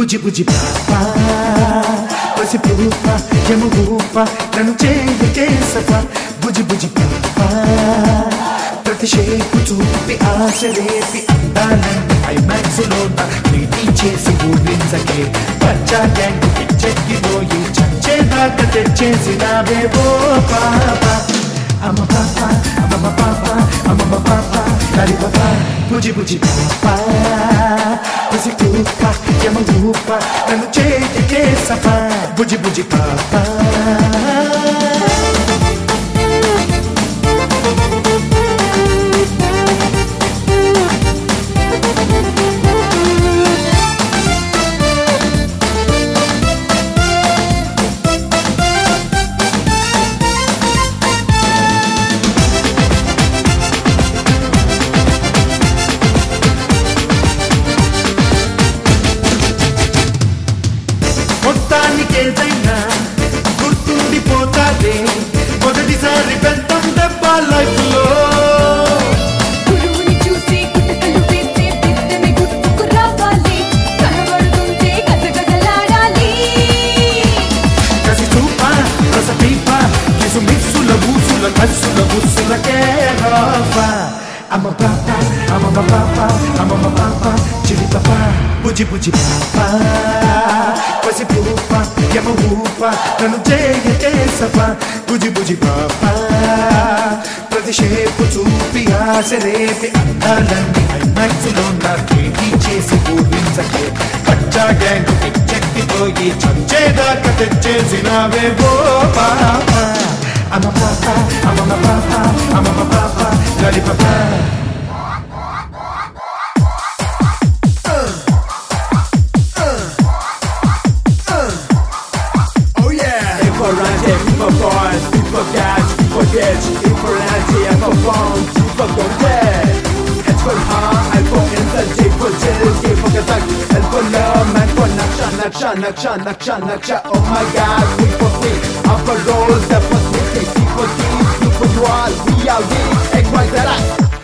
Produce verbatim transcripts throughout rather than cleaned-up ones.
బుజ్జి బుజ్జి పాప పసిపూప యమగూప నన్ను చేయకే సఫ బుజ్జి బుజ్జి పాప ప్రతిషేపు చూపి ఆశ రేపి అందాలని ఐమాక్స్ లోన ప్రీతి చేసి ఊరించకే పచ్చా గ్యాంగ్ పిచ్చెక్కిపోయి చచ్చేదాకా తెచ్చేసినావేవో పాప అమ్మ పాప అమ్మమ్మ పాప అమ్మమ్మ పాప కరి పాప బుజ్జి బుజ్జి పాప పసిపూప యమగూప నన్ను చేయకే సఫ బుజ్జి బుజ్జి పాప మొత్తానికేదైనా గుర్తుండిపోతాదే మొదటిసారి వెళ్తాం డబ్బా లైఫ్ లో గురువుని చూసి గుట్టకలు వేస్తే బిడ్డని గుర్తుకు రావాలి కనబడుతుంటే గజగజలాడాలి కసి చూప రస పీప కిసు మిస్సుల బూసుల కస్సుల బుస్సులకే రాప అమ్మ పాప అమ్మమ్మ పాప అమ్మమ్మ పాప చిలి పాప బుజ్జి బుజ్జి పాప పసిపూప యమగూప నన్ను చేయకే సఫ బుజ్జి బుజ్జి పాప ప్రతిషేపు చూపి ఆశ రేపి అందాలన్నీ ఐమాక్స్ లోన ప్రీతి చేసి ఊరించకే పచ్చా గ్యాంగ్ పిచ్చెక్కిపోయి చచ్చేదాకా తెచ్చేసినావేవో పాప అమ్మ పాప అమ్మమ్మ పాప అమ్మమ్మ పాప గడి పాప For boys, for guys, for kids, for auntie, for phones, for content. It's for hard, and for instant, for jealousy, for kazak, and for love, and for naksha, naksha, naksha, naksha, naksha. Oh my God, we for me, I'm for rolls, that for me, C for thieves, you for dual, we are we, X, Y, Z, I.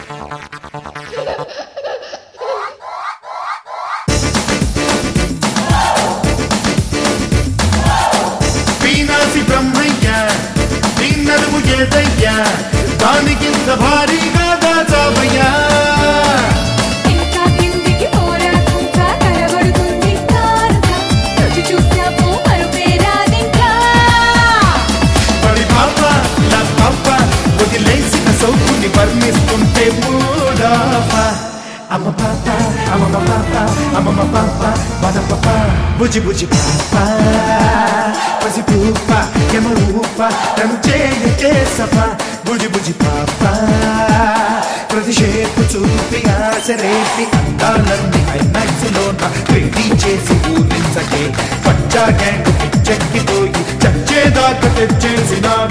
ఏదయ్యా దానికింత భారీగా దాచావయ్యా ఇంకా కిందికి పోరాకుంటా కనబడుతుంది కారుగా రుచి చూసావు మరుపేరాదింకా పడి పాప నా పాప వదిలేసిన సౌకుని వర్ణిస్తుంటే మూడాప అమ్మ పాప అమ్మమ్మ పాప అమ్మమ్మ పాప మన పాప బుజ్జి బుజ్జి పాప పసిపూప యమరూప నన్ను చేయకే సఫ బుజ్జి బుజ్జి పాప ప్రతిషేపు చూపి ఆశ రేపి అందాలన్నీ ఐమాక్స్ లోన ప్రీతి చేసి ఊరించకే పచ్చా గ్యాంగ్ పిచ్చెక్కిపోయి చచ్చేదాకా తెచ్చేసిన